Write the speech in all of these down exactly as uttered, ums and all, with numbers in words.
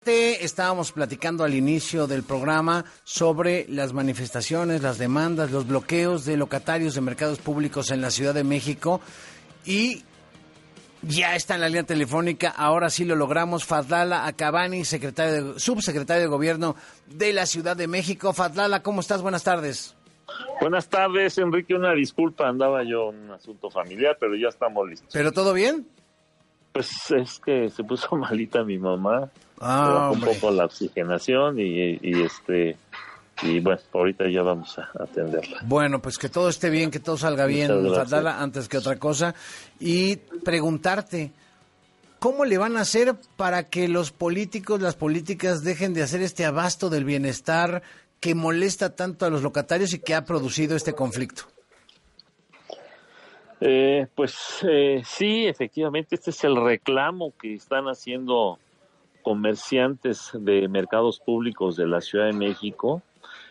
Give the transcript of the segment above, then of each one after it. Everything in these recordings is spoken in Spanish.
Estábamos platicando al inicio del programa sobre las manifestaciones, las demandas, los bloqueos de locatarios de mercados públicos en la Ciudad de México y ya está en la línea telefónica, ahora sí lo logramos, Fadlala Akabani, secretario de, subsecretario de Gobierno de la Ciudad de México. Fadlala, ¿cómo estás? Buenas tardes. Buenas tardes, Enrique, una disculpa, andaba yo en un asunto familiar, pero ya estamos listos. ¿Pero todo bien? Pues es que se puso malita mi mamá, ah, un poco la oxigenación y, y este y bueno, ahorita ya vamos a atenderla. Bueno, pues que todo esté bien, que todo salga bien, Fadlala, antes que otra cosa, y preguntarte, ¿cómo le van a hacer para que los políticos, las políticas dejen de hacer este abasto del bienestar que molesta tanto a los locatarios y que ha producido este conflicto? Eh, pues eh, sí, efectivamente, este es el reclamo que están haciendo comerciantes de mercados públicos de la Ciudad de México.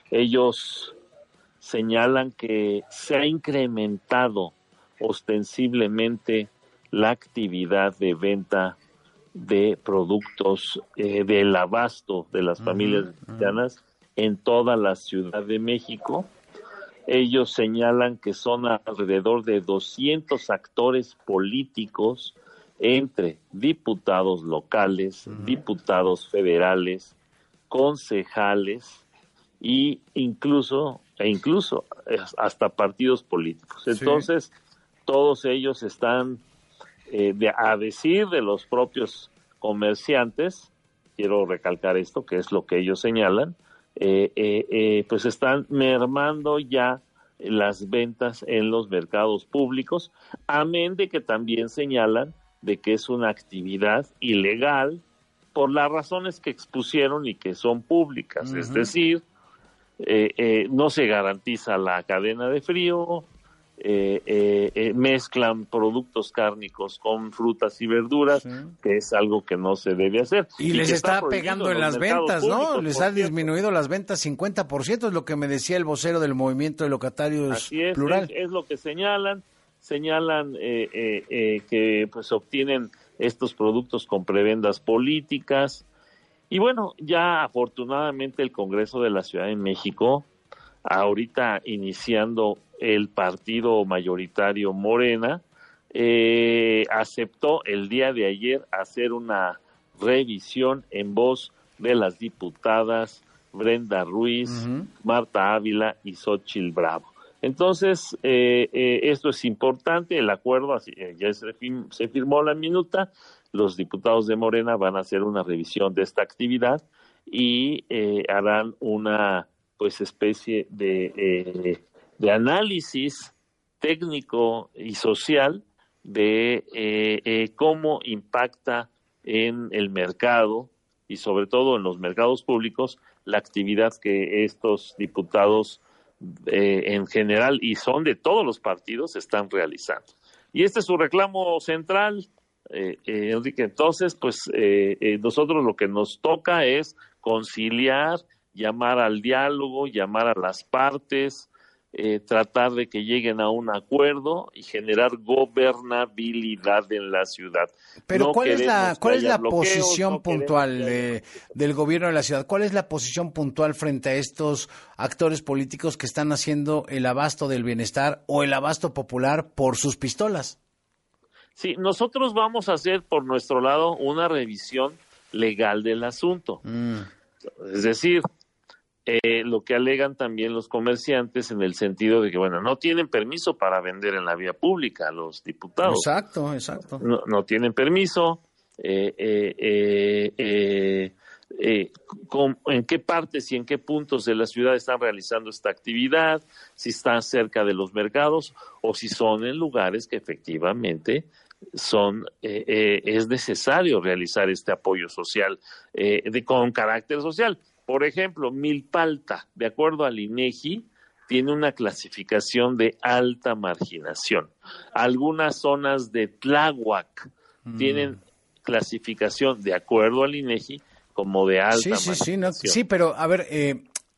Ellos señalan que se ha incrementado ostensiblemente la actividad de venta de productos eh, del abasto de las familias uh-huh, mexicanas uh-huh. en toda la Ciudad de México. Ellos señalan que son alrededor de doscientos actores políticos entre diputados locales, uh-huh. diputados federales, concejales y incluso e incluso hasta partidos políticos. Entonces, sí. todos ellos están eh, de, a decir de los propios comerciantes, quiero recalcar esto, que es lo que ellos señalan, Eh, eh, eh, pues están mermando ya las ventas en los mercados públicos, amén de que también señalan de que es una actividad ilegal por las razones que expusieron y que son públicas, uh-huh. es decir, eh, eh, no se garantiza la cadena de frío, Eh, eh, eh, mezclan productos cárnicos con frutas y verduras, sí. que es algo que no se debe hacer. Y, y les está, está pegando en las ventas, ¿no? Les ha disminuido las ventas cincuenta por ciento, es lo que me decía el vocero del Movimiento de Locatarios Así es, Plural. Es, es lo que señalan, señalan eh, eh, eh, que pues obtienen estos productos con prebendas políticas. Y bueno, ya afortunadamente el Congreso de la Ciudad de México, ahorita iniciando el partido mayoritario Morena, eh, aceptó el día de ayer hacer una revisión en voz de las diputadas Brenda Ruiz, uh-huh. Marta Ávila y Xóchitl Bravo. Entonces, eh, eh, esto es importante, el acuerdo, así, eh, ya se, firm, se firmó la minuta, los diputados de Morena van a hacer una revisión de esta actividad y eh, harán una pues especie de, eh, de análisis técnico y social de eh, eh, cómo impacta en el mercado y sobre todo en los mercados públicos la actividad que estos diputados eh, en general y son de todos los partidos están realizando. Y este es su reclamo central, eh, eh, Enrique. Entonces, pues eh, eh, nosotros lo que nos toca es conciliar, llamar al diálogo, llamar a las partes, eh, tratar de que lleguen a un acuerdo y generar gobernabilidad en la ciudad. Pero no ¿cuál es la cuál es la bloqueos, posición no puntual haya... de, del gobierno de la ciudad? ¿Cuál es la posición puntual frente a estos actores políticos que están haciendo el abasto del bienestar o el abasto popular por sus pistolas? Sí, nosotros vamos a hacer por nuestro lado una revisión legal del asunto. Mm. Es decir, Eh, lo que alegan también los comerciantes en el sentido de que, bueno, no tienen permiso para vender en la vía pública los diputados. Exacto, exacto. No, no tienen permiso. Eh, eh, eh, eh, eh, con, en qué partes y en qué puntos de la ciudad están realizando esta actividad, si están cerca de los mercados o si son en lugares que efectivamente son eh, eh, es necesario realizar este apoyo social eh, de, con carácter social. Por ejemplo, Milpalta, de acuerdo al INEGI, tiene una clasificación de alta marginación. Algunas zonas de Tláhuac mm. tienen clasificación, de acuerdo al INEGI, como de alta sí, marginación. Sí, sí, no, sí, pero a ver, eh,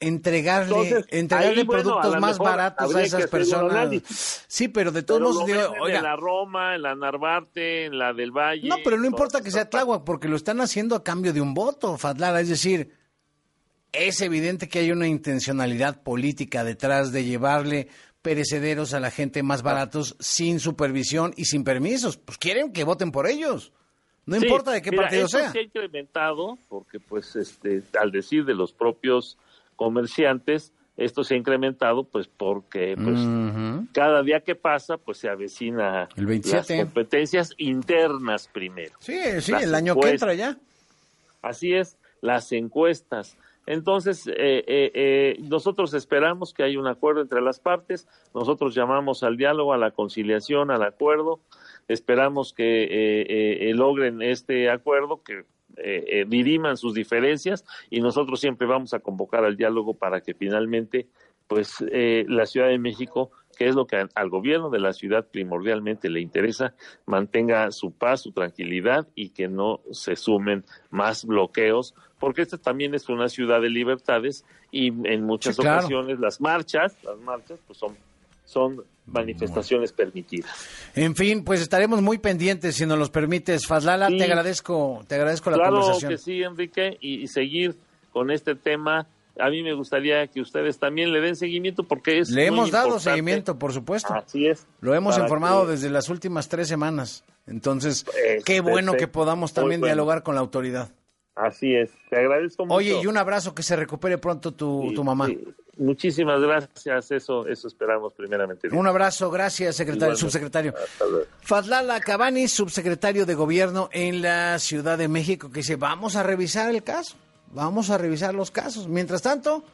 entregarle, Entonces, entregarle ahí, bueno, productos a lo más mejor baratos a habría que esas hacer un personas. análisis. Sí, pero de todos Pero modos, lo digo, venden oiga, en la Roma, en la Narvarte, en la del Valle. no, pero no en importa todas que sea esas partes. Tláhuac, porque lo están haciendo a cambio de un voto, Fadlala. Es decir, es evidente que hay una intencionalidad política detrás de llevarle perecederos a la gente más baratos sin supervisión y sin permisos. Pues quieren que voten por ellos. No Sí, importa de qué mira, partido esto sea. se ha incrementado porque, pues, este, al decir de los propios comerciantes, esto se ha incrementado, pues, porque, pues, Ujú. cada día que pasa, pues, se avecina El veintisiete. las competencias internas primero. Sí, sí, Las el año que encuestas. entra ya. Así es, las encuestas. Entonces, eh, eh, eh, nosotros esperamos que haya un acuerdo entre las partes, nosotros llamamos al diálogo, a la conciliación, al acuerdo, esperamos que eh, eh, logren este acuerdo, que eh, eh, diriman sus diferencias y nosotros siempre vamos a convocar al diálogo para que finalmente, pues, eh, la Ciudad de México, que es lo que al gobierno de la ciudad primordialmente le interesa, mantenga su paz, su tranquilidad y que no se sumen más bloqueos, porque esta también es una ciudad de libertades y en muchas Sí, claro. ocasiones las marchas, las marchas pues son, son manifestaciones permitidas. En fin, pues estaremos muy pendientes si nos los permites. Fadlala, Sí. te agradezco, te agradezco la Claro conversación. que sí, Enrique, y, y seguir con este tema. A mí me gustaría que ustedes también le den seguimiento porque es Le muy hemos dado importante. seguimiento, por supuesto. Así es. Lo hemos Para informado que- desde las últimas tres semanas. Entonces, Es qué bueno que perfecto. podamos Muy también bueno. dialogar con la autoridad. Así es. Te agradezco mucho. Oye, y un abrazo, que se recupere pronto tu, Sí, tu mamá. sí. Muchísimas gracias. Eso, eso esperamos primeramente. Un abrazo, gracias, secretario, Igualmente. subsecretario. Hasta luego. Fadlala Cabani, subsecretario de Gobierno en la Ciudad de México, que dice, vamos a revisar el caso, vamos a revisar los casos. Mientras tanto,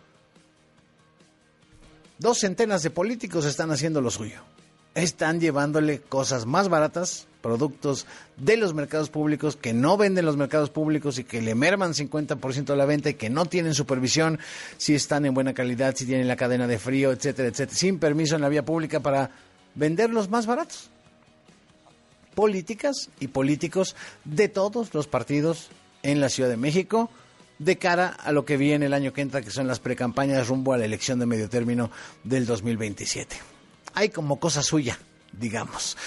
dos centenas de políticos están haciendo lo suyo. Están llevándole cosas más baratas, productos de los mercados públicos que no venden los mercados públicos y que le merman cincuenta por ciento de la venta y que no tienen supervisión, si están en buena calidad, si tienen la cadena de frío, etcétera, etcétera, sin permiso en la vía pública para venderlos más baratos. Políticas y políticos de todos los partidos en la Ciudad de México de cara a lo que viene el año que entra, que son las precampañas rumbo a la elección de medio término del dos mil veintisiete. Hay como cosa suya, digamos.